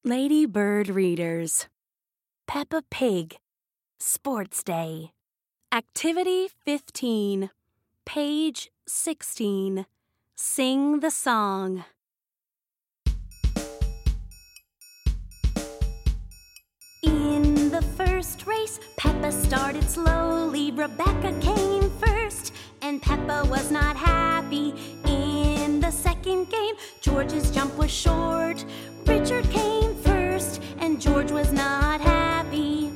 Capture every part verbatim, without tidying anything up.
Lady Bird readers. Peppa Pig, Sports Day. Activity fifteen, page sixteen. Sing the song. In the first race, Peppa started slowly. Rebecca came first, and Peppa was not happy. In the second game, George's jump was short. Richard came first, and George was not happy.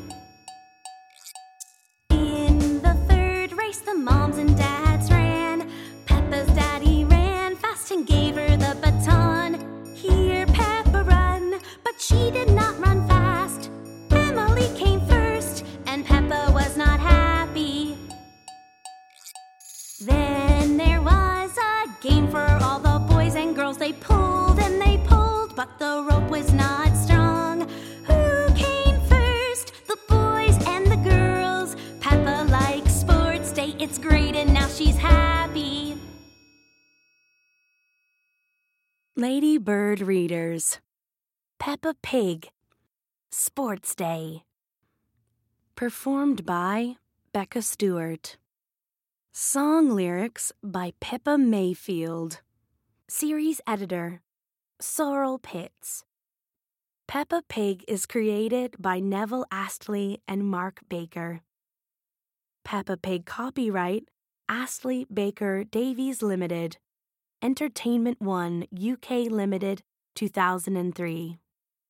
In the third race, the moms and dads ran. Peppa's daddy ran fast and gave her the baton. Here Peppa run, but she did not run fast. Emily came first, and Peppa was not happy. Then there was a game for all the boys and girls. They pulled and they pulled, but the rope was not strong. Who came first? The boys and the girls. Peppa likes Sports Day, it's great, and now she's happy. Lady Bird readers. Peppa Pig, Sports Day. Performed by Becca Stewart. Song lyrics by Pippa Mayfield. Series editor, Sorrel Pitts. Peppa Pig is created by Neville Astley and Mark Baker. Peppa Pig copyright, Astley Baker Davies Limited. Entertainment One U K Limited, two thousand three.